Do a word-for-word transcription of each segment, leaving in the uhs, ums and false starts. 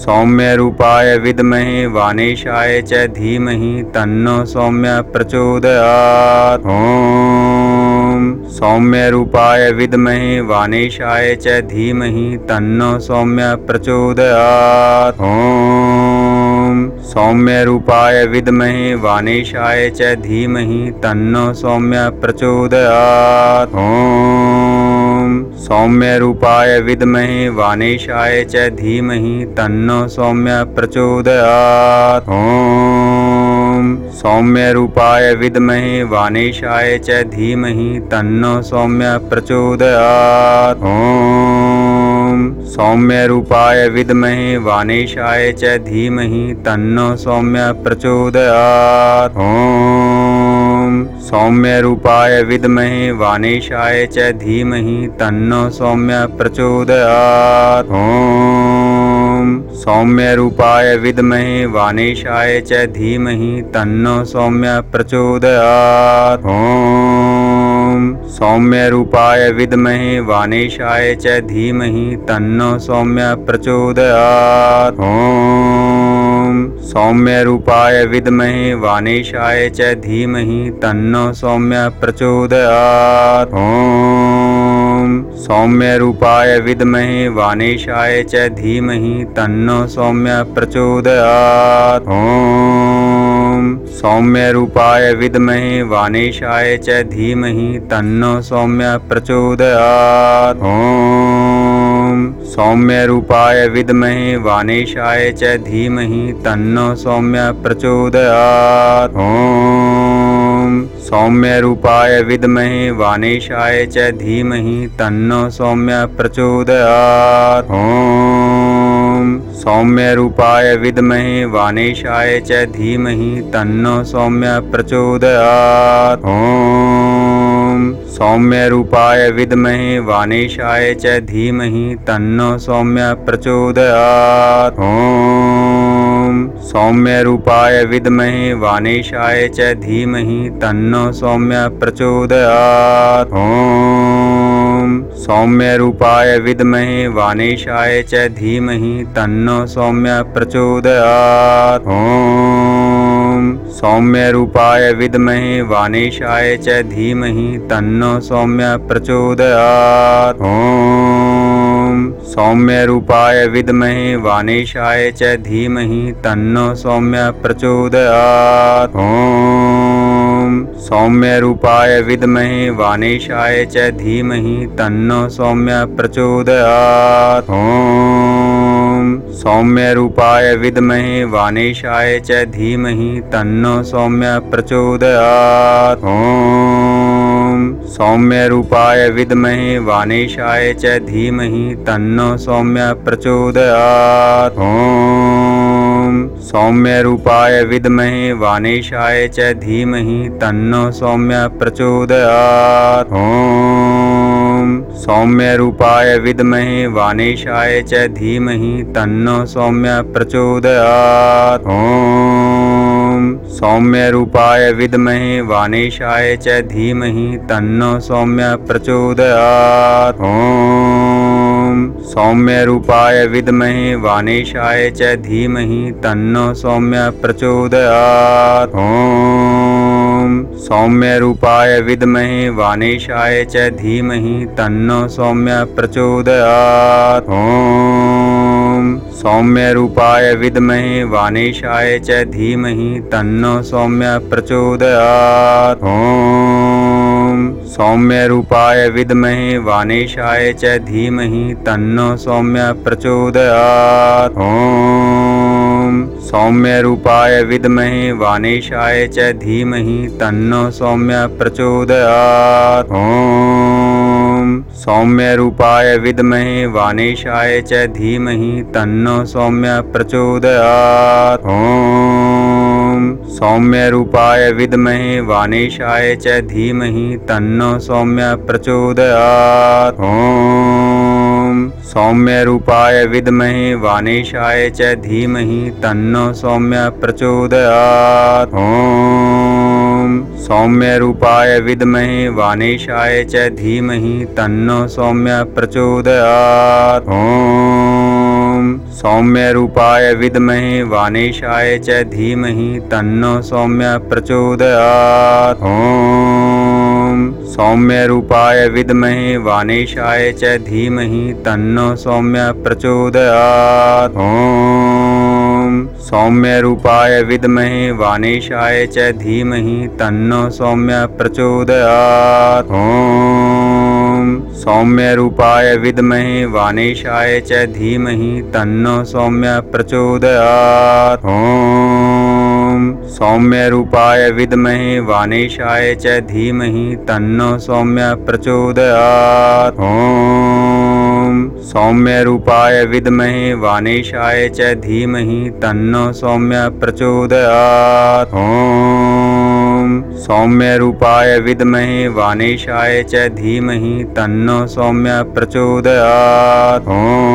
सौम्यरूपाय विद्महे वाणेशाय च धीमहि तन्नो सौम्य प्रचोदयात्। ॐ सौम्यरूपाय विद्महे वाणेशाय च धीमहि तन्नो सौम्य प्रचोदयात्। ॐ सौम्यरूपाय विद्महे वाणेशाय च धीमहि तन्नो सौम्य प्रचोदयात्। ॐ सौम्यरूपाय विद्महे वाणेशाय च धीमहि तन्नो सौम्य प्रचोदयात्। ॐ सौम्यरूपाय विद्महे वाणेशाय च धीमहि तन्नो सौम्य प्रचोदयात्। ॐ सौम्यरूपाय विद्महे वाणेशाय च धीमहि तन्नो सौम्य प्रचोदयात्। ॐ सौम्यरूपाय विद्महे वाणेशाय च धीमहि तन्नो सौम्य प्रचोदयात्। ॐ सौम्यरूपाय विद्महे वाणेशाय च धीमहि तन्नो सौम्य प्रचोदयात्। ॐ सौम्यरूपाय विद्महे वाणेशाय च धीमहि तन्नो सौम्य प्रचोदयात्। ॐ सौम्यरूपाय विद्महे वाणेशाय च धीमहि तन्नो सौम्य प्रचोदयात्। ॐ सौम्यरूपाय विद्महे वाणेशाय च धीमहि तन्नो सौम्य प्रचोदयात्। ॐ सौम्यरूपाय विद्महे वाणेशाय च धीमहि तन्नो सौम्य प्रचोदयात्। ॐ सौम्यरूपाय विद्महे वाणेशाय च धीमहि तन्नो सौम्य प्रचोदयात्। ॐ सौम्यरूपाय विद्महे वाणेशाय च धीमहि तन्नो सौम्य प्रचोदयात्। ॐ सौम्यरूपाय विद्महे वाणेशाय च धीमहि तन्नो सौम्य प्रचोदयात्। ॐ सौम्यरूपाय विद्महे वाणेशाय च धीमहि तन्नो सौम्य प्रचोदयात्। ॐ सौम्यरूपाय विद्महे वाणेशाय च धीमहि तन्नो सौम्य प्रचोदयात्। ॐ सौम्यरूपाय विद्महे वाणेशाय च धीमहि तन्नो सौम्य प्रचोदयात्। ॐ सौम्यरूपाय विद्महे वाणेशाय च धीमहि तन्नो सौम्य प्रचोदयात्। ॐ सौम्यरूपाय विद्महे वाणेशाय च धीमहि तन्नो सौम्य प्रचोदयात्। ॐ सौम्यरूपाय विद्महे वाणेशाय च धीमहि तन्नो सौम्य प्रचोदयात्। ॐ सौम्यरूपाय विद्महे वाणेशाय च धीमहि तन्नो सौम्य प्रचोदयात्। ॐ सौम्यरूपाय विद्महे वाणेशाय च धीमहि तन्नो सौम्य प्रचोदयात्। ॐ सौम्यरूपाय विद्महे वाणेशाय च धीमहि तन्नो सौम्य प्रचोदयात्। ॐ सौम्यरूपाय विद्महे वाणेशाय च धीमहि तन्नो सौम्य प्रचोदयात्। ॐ सौम्यरूपाय विद्महे वाणेशाय च धीमहि तन्नो सौम्य प्रचोदयात्। ॐ सौम्यरूपाय विद्महे वाणेशाय च धीमहि तन्नो सौम्य प्रचोदयात्। ॐ सौम्यरूपाय विद्महे वाणेशाय च धीमहि तन्नो सौम्य प्रचोदयात्। ॐ सौम्यरूपाय विद्महे वाणेशाय च धीमहि तन्नो सौम्य प्रचोदयात्। ॐ सौम्यरूपाय विद्महे वाणेशाय च धीमहि तन्नो सौम्य प्रचोदयात्। ॐ सौम्यरूपाय विद्महे वाणेशाय च धीमहि तन्नो सौम्य प्रचोदयात्। ॐ सौम्यरूपाय विद्महे वाणेशाय च धीमहि तन्नो सौम्य प्रचोदयात्। ॐ सौम्यरूपाय विद्महे वाणेशाय च धीमहि तन्नो सौम्य प्रचोदयात्। ॐ सौम्यरूपाय विद्महे वाणेशाय च धीमहि तन्नो सौम्य प्रचोदयात्। ॐ सौम्यरूपाय विद्महे वाणेशाय च धीमहि तन्नो सौम्य प्रचोदयात्। ॐ सौम्यरूपाय विद्महे वाणेशाय च धीमहि तन्नो सौम्य प्रचोदयात्। ॐ सौम्यरूपाय विद्महे वाणेशाय च धीमहि तन्नो सौम्य प्रचोदयात्। ॐ सौम्यरूपाय विद्महे वाणेशाय च धीमहि तन्नो सौम्य प्रचोदयात्। ॐ सौम्यरूपाय विद्महे वाणेशाय च धीमहि तन्नो सौम्य प्रचोदयात्। ॐ सौम्यरूपाय विद्महे वाणेशाय च धीमहि तन्नो सौम्य प्रचोदयात्। ॐ सौम्यरूपाय विद्महे वाणेशाय च धीमहि तन्नो सौम्य प्रचोदयात्। ॐ सौम्यरूपाय विद्महे वाणेशाय च धीमहि तन्नो सौम्य प्रचोदयात्।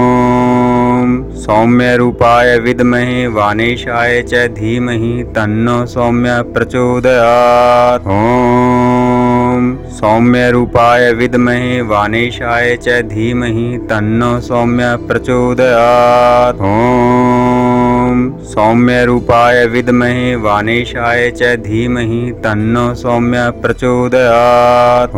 ॐ सौम्यरूपाय विद्महे वाणेशाय च धीमहि तन्नो सौम्य प्रचोदयात्। ॐ सौम्यरूपाय विद्महे वाणेशाय च धीमहि तन्नो सौम्य प्रचोदयात्। ॐ सौम्यरूपाय विद्महे वाणेशाय च धीमहि तन्नो सौम्य प्रचोदयात्।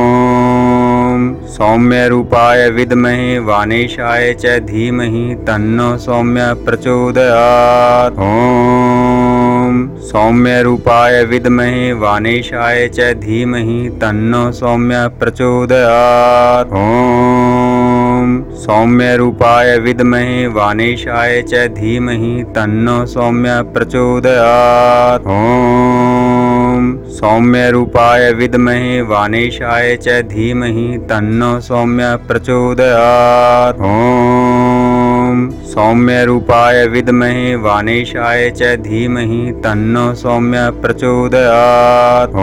ॐ सौम्यरूपाय विद्महे वाणेशाय च धीमहि तन्नो सौम्य प्रचोदयात्। ॐ सौम्यरूपाय विद्महे वाणेशाय च धीमहि तन्नो सौम्य प्रचोदयात्। ॐ सौम्यरूपाय विद्महे वाणेशाय च धीमहि तन्नो सौम्य प्रचोदयात्। ॐ सौम्यरूपाय विद्महे वाणेशाय च धीमहि तन्नो सौम्य प्रचोदयात्। ॐ सौम्यरूपाय विद्महे वाणेशाय च धीमहि तन्नो सौम्य प्रचोदयात्।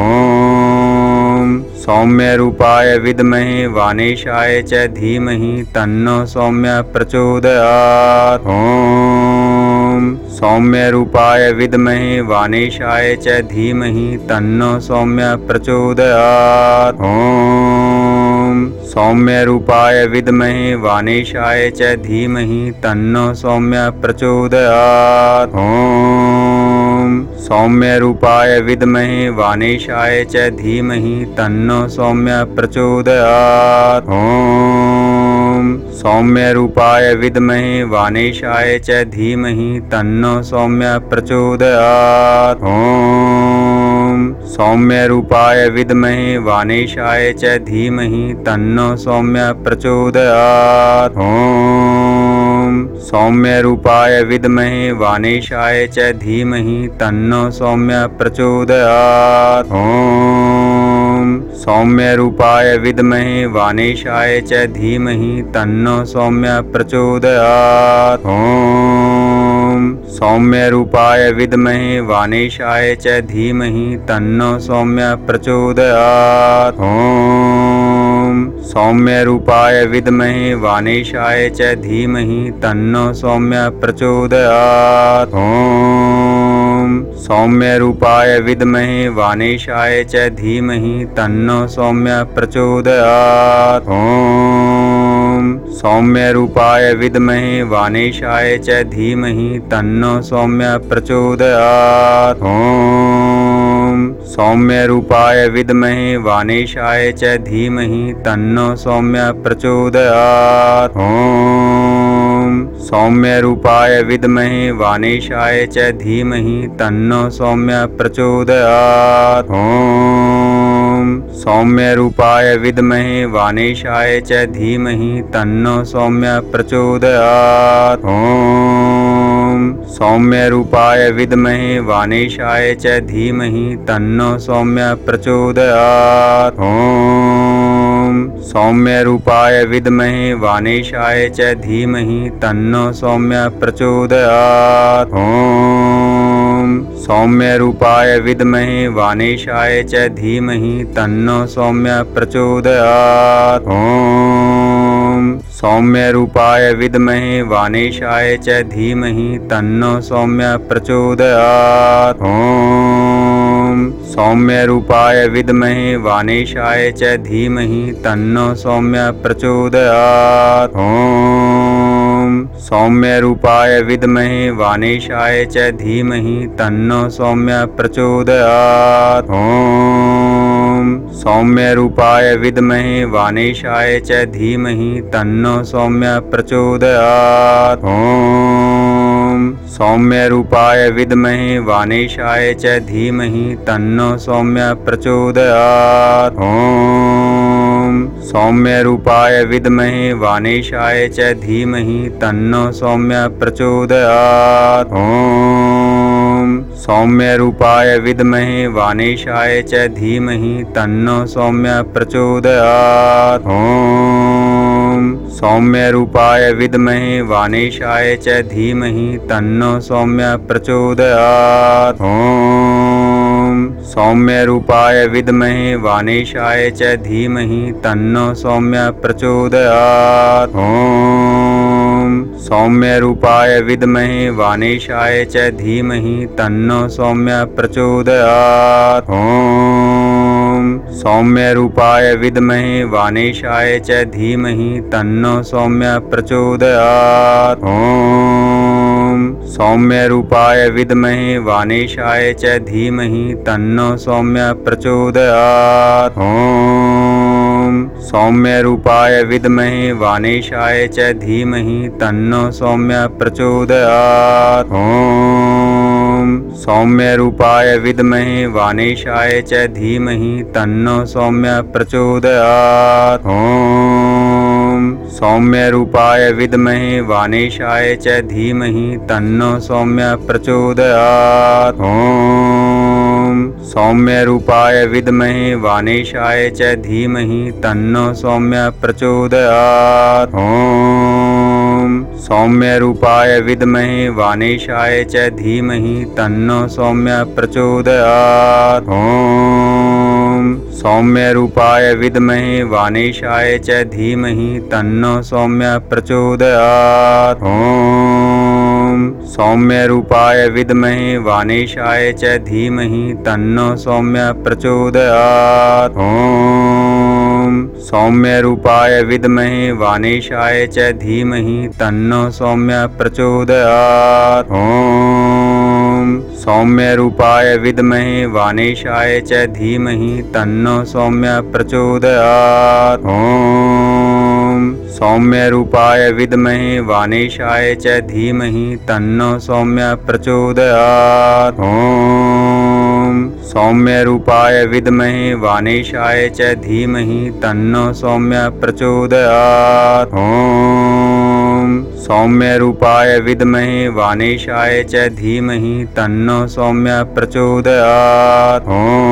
ॐ सौम्यरूपाय विद्महे वाणेशाय च धीमहि तन्नो सौम्य प्रचोदयात्। ॐ सौम्यरूपाय विद्महे वाणेशाय च धीमहि तन्नो सौम्य प्रचोदयात्। ॐ सौम्यरूपाय विद्महे वाणेशाय च धीमहि तन्नो सौम्य प्रचोदयात्। ॐ सौम्यरूपाय विद्महे वाणेशाय च धीमहि तन्नो सौम्य प्रचोदयात्। ॐ सौम्यरूपाय विद्महे वाणेशाय च धीमहि तन्नो सौम्य प्रचोदयात्। ॐ सौम्यरूपाय विद्महे वाणेशाय च धीमहि तन्नो सौम्य प्रचोदयात्। ॐ सौम्यरूपाय विद्महे वाणेशाय च धीमहि तन्नो सौम्य प्रचोदयात्। ॐ सौम्यरूपाय विद्महे वाणेशाय च धीमहि तन्नो सौम्य प्रचोदयात्। ॐ सौम्यरूपाय विद्महे वाणेशाय च धीमहि तन्नो सौम्य प्रचोदयात्। ॐ सौम्यरूपाय विद्महे वाणेशाय च धीमहि तन्नो सौम्य प्रचोदयात्। ॐ सौम्यरूपाय विद्महे वाणेशाय च धीमहि तन्नो सौम्य प्रचोदयात्। ॐ सौम्यरूपाय विद्महे वाणेशाय च धीमहि तन्नो सौम्य प्रचोदयात्। ॐ सौम्यरूपाय विद्महे वाणेशाय च धीमहि तन्नो सौम्य प्रचोदयात्। ॐ सौम्यरूपाय विद्महे वाणेशाय च धीमहि तन्नो सौम्य प्रचोदयात्। ॐ सौम्यरूपाय विद्महे वाणेशाय च धीमहि तन्नो सौम्य प्रचोदयात्। ॐ सौम्यरूपाय विद्महे वाणेशाय च धीमहि तन्नो सौम्य प्रचोदयात्। ॐ सौम्यरूपाय विद्महे वाणेशाय च धीमहि तन्नो सौम्य प्रचोदयात्। ॐ सौम्यरूपाय विद्महे वाणेशाय च धीमहि तन्नो सौम्य प्रचोदयात्। ॐ सौम्यरूपाय विद्महे वाणेशाय च धीमहि तन्नो सौम्य प्रचोदयात्। ॐ सौम्यरूपाय विद्महे वाणेशाय च धीमहि तन्नो सौम्य प्रचोदयात्। ॐ सौम्यरूपाय विद्महे वाणेशाय च धीमहि तन्नो सौम्य प्रचोदयात्। ॐ सौम्यरूपाय विद्महे वाणेशाय च धीमहि तन्नो सौम्य प्रचोदयात्। ॐ सौम्यरूपाय विद्महे वाणेशाय च धीमहि तन्नो सौम्य प्रचोदयात्। ॐ सौम्यरूपाय विद्महे वाणेशाय च धीमहि तन्नो सौम्य प्रचोदयात्। ॐ सौम्यरूपाय विद्महे वाणेशाय च धीमहि तन्नो सौम्य प्रचोदयात्। ॐ सौम्यरूपाय विद्महे वाणेशाय च धीमहि तन्नो सौम्य प्रचोदयात्। ॐ सौम्यरूपाय विद्महे वाणेशाय च धीमहि तन्नो सौम्य प्रचोदयात्। ॐ सौम्यरूपाय विद्महे वाणेशाय च धीमहि तन्नो सौम्य प्रचोदयात्। ॐ सौम्यरूपाय विद्महे वाणेशाय च धीमहि तन्नो सौम्य प्रचोदयात्। ॐ सौम्यरूपाय विद्महे वाणेशाय च धीमहि तन्नो सौम्य प्रचोदयात्। ॐ सौम्यरूपाय विद्महे वाणेशाय च धीमहि तन्नो सौम्य प्रचोदयात्। ॐ सौम्यरूपाय विद्महे वाणेशाय च धीमहि तन्नो सौम्य प्रचोदयात्। ॐ सौम्यरूपाय विद्महे वाणेशाय च धीमहि तन्नो सौम्य प्रचोदयात्। ॐ सौम्यरूपाय विद्महे वाणेशाय च धीमहि तन्नो सौम्य प्रचोदयात्। ॐ सौम्यरूपाय विद्महे वाणेशाय च धीमहि तन्नो सौम्य प्रचोदयात्। ॐ सौम्यरूपाय विद्महे वाणेशाय च धीमहि तन्नो सौम्य प्रचोदयात्। ॐ सौम्यरूपाय विद्महे वाणेशाय च धीमहि तन्नो सौम्य प्रचोदयात्। ॐ सौम्यरूपाय विद्महे वाणेशाय च धीमहि तन्नो सौम्य प्रचोदयात्। ॐ सौम्यरूपाय विद्महे वाणेशाय च धीमहि तन्नो सौम्य प्रचोदयात्। ॐ सौम्यरूपाय विद्महे वाणेशाय च धीमहि तन्नो सौम्य प्रचोदयात्। ॐ सौम्यरूपाय विद्महे वाणेशाय च धीमहि तन्नो सौम्य प्रचोदयात्। ॐ सौम्यरूपाय विद्महे वाणेशाय च धीमहि तन्नो सौम्य प्रचोदयात्।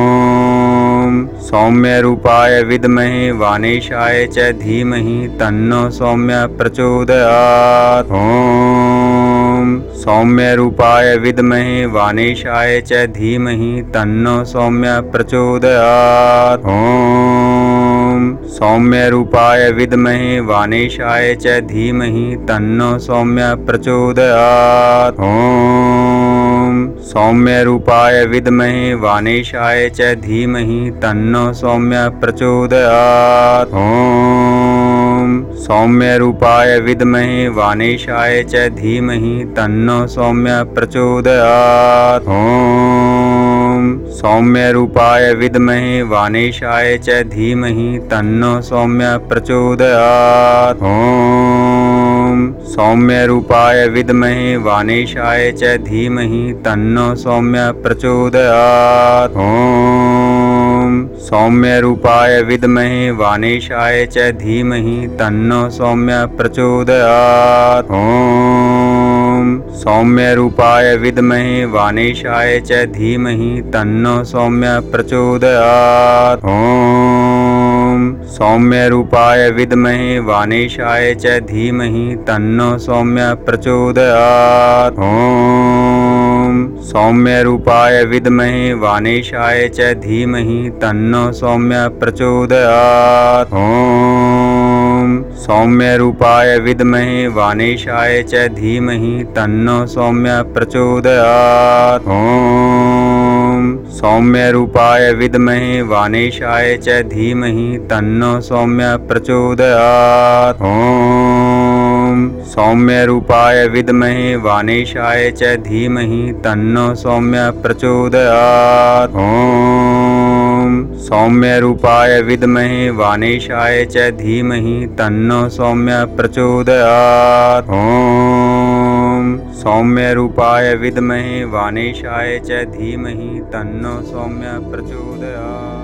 ॐ सौम्यरूपाय विद्महे वाणेशाय च धीमहि तन्नो सौम्य प्रचोदयात्। ॐ सौम्यरूपाय विद्महे वाणेशाय च धीमहि तन्नो सौम्य प्रचोदयात्। ॐ सौम्यरूपाय विद्महे वाणेशाय च धीमहि तन्नो सौम्य प्रचोदयात्। ॐ सौम्यरूपाय विद्महे वाणेशाय च धीमहि तन्नो सौम्य प्रचोदयात्। ॐ सौम्यरूपाय विद्महे वाणेशाय च धीमहि तन्नो सौम्य प्रचोदयात्। ॐ सौम्यरूपाय विद्महे वाणेशाय च धीमहि तन्नो सौम्य प्रचोदयात्। ॐ सौम्यरूपाय विद्महे वाणेशाय च धीमहि तन्नो सौम्य प्रचोदयात्। ॐ सौम्यरूपाय विद्महे वाणेशाय च धीमहि तन्नो सौम्य प्रचोदयात्। ॐ सौम्यरूपाय विद्महे वाणेशाय च धीमहि तन्नो सौम्य प्रचोदयात्। ॐ सौम्यरूपाय विद्महे वाणेशाय च धीमहि तन्नो सौम्य प्रचोदयात्। ॐ सौम्यरूपाय विद्महे वाणेशाय च धीमहि तन्नो सौम्य प्रचोदयात्। ॐ सौम्यरूपाय विद्महे वाणेशाय च धीमहि तन्नो सौम्य प्रचोदयात्। ॐ सौम्यरूपाय विद्महे वाणेशाय च धीमहि तन्नो सौम्य प्रचोदयात्। ॐ सौम्यरूपाय विद्महे वाणेशाय च धीमहि तन्नो सौम्य प्रचोदयात्। ॐ सौम्यरूपाय विद्महे वाणेशाय च धीमहि तन्नो सौम्य प्रचोदयात्। ॐ सौम्यरूपाय विद्महे वाणेशाय च धीमहि तन्नो सौम्य प्रचोदयात्।